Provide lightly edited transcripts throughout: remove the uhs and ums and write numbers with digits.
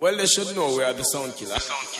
Well, they should know we are the sound killer.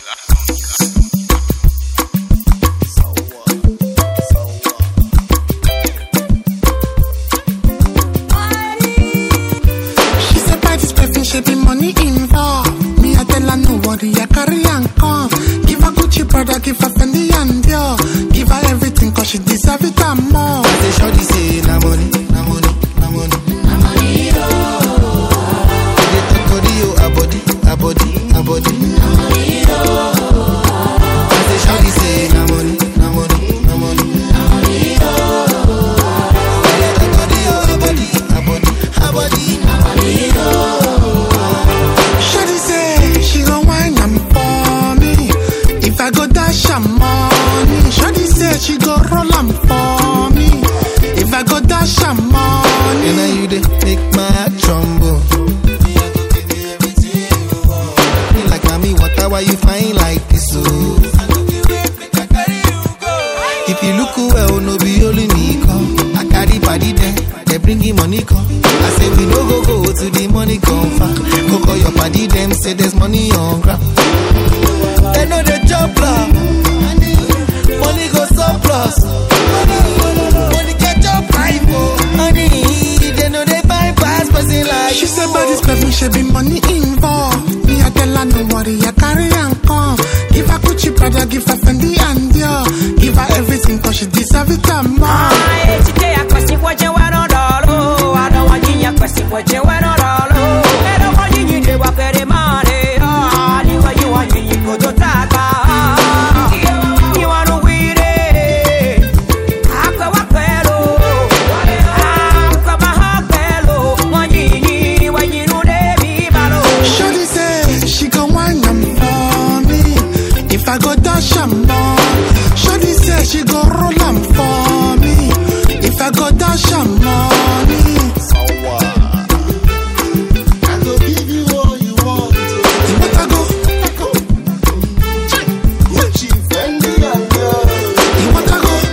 She said by this perfume, she be money involved. Me, I tell her no worry, I carry and come. Give her Gucci brother, give her Fendi and Dior. Give her everything cause she deserve it and more. I say shorty say na money, na money, na money, na money, oh. They talk body, oh, a body, a body, a body, na money, oh. I say shorty say na money, na money, na money, na money, oh. They talk body, oh, a body, a body, a body, na money, oh. Shorty say she gon' wine and for me. If I go dash her money. Shorty say she go roll am for me. If I go dash her money. And now you dey make my heart tremble. Me like mommy, water, why you fine like this, oh? If you look well, no be only me come. I carry body there, they bringing money come. I say we no go to the money come far. Go call your body, them say there's money on ground. They know the job plan. Money go surplus. Money get your pipe, oh. Money, they know they bypass person like She said by this perfume, she be money involved. Me, I tell her no worry, I carry and come. Give her Gucci brother, give her Fendi and Dior. Give her everything cause she deserve it and more. Shorty say she gon' wine am for me. If I go dash her more. Shorty say she go roll am for me. If I go dash her money. I go give you all you want. You better go. Gucci, Fendi, and Dior. You better go.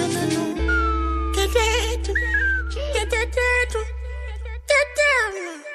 Get